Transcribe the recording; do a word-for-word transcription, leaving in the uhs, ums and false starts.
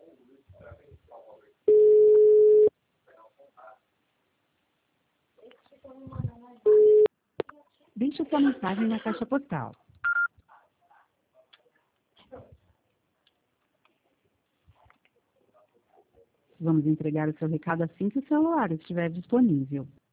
Deixe sua mensagem na caixa postal. Vamos entregar o seu recado assim que o celular estiver disponível.